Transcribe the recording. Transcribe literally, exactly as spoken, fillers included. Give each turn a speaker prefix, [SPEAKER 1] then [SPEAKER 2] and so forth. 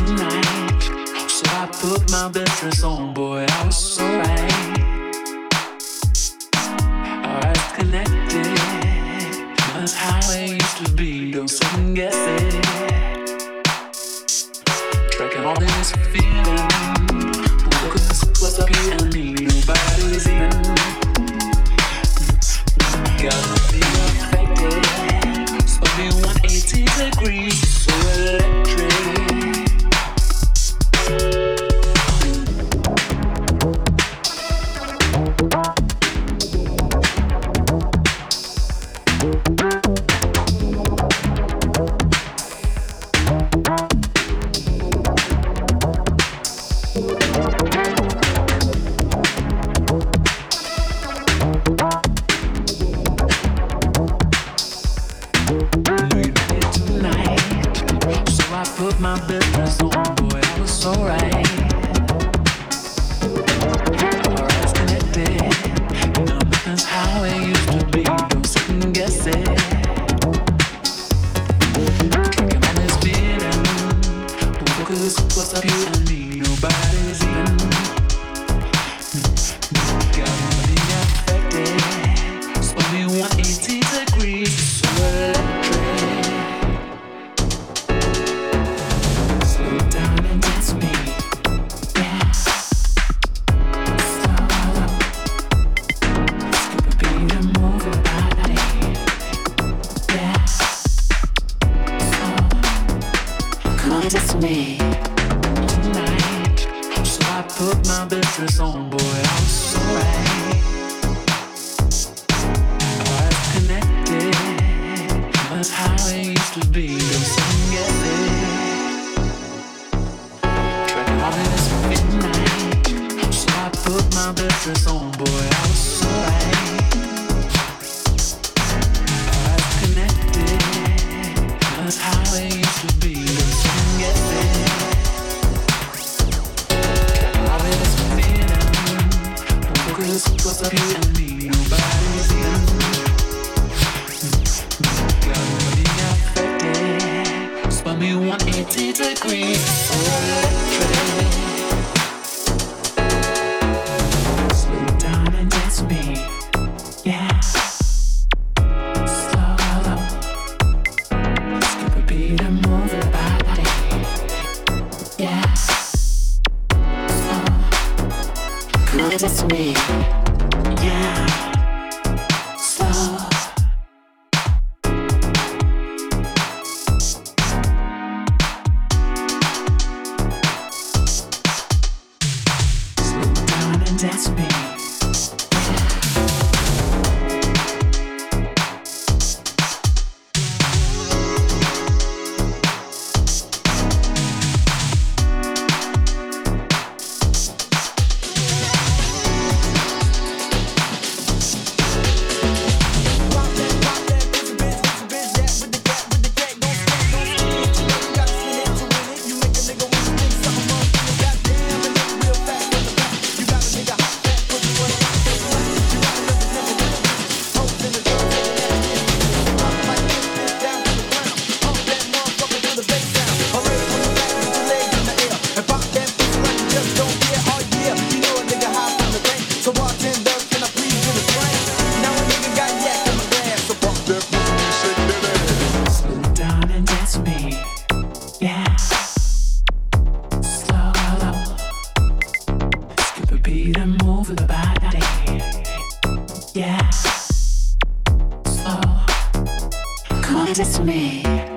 [SPEAKER 1] tonight. So I put my best dress on, boy, I was so right. Our eyes connected, that's how it used to be, don't second guess it. Tracking all this feeling, focus was up you and me, nobody's even. Gotta be affected, spin me one hundred eighty degrees, so electric. Put my best dress on, boy, I was so right. Our eyes connected, you know nothing's how it used to be, don't second guess it. Drinking on this feeling, don't focus what's up you and me, nobody's even. Gotta be affected, spin me one hundred eighty degrees, so electric. It's me tonight. So I put my best dress on, boy, I was so right. Our eyes connected, that's how it used to be, don't second guess it. Tracking all this midnight. So I put my best dress on, boy, I was so right. Our eyes connected, that's how it used to be. What's up you and me, nobody's even. Gotta be affected, spin me one hundred eighty degrees, so electric. Slow down and dance with me, yeah. Slow, skip a beat and move your body, yeah. Slow, come on, dance with me. Yeah, slow. Slow down and dance with me. Beat and move the body, yeah. Slow, come on, dance with me.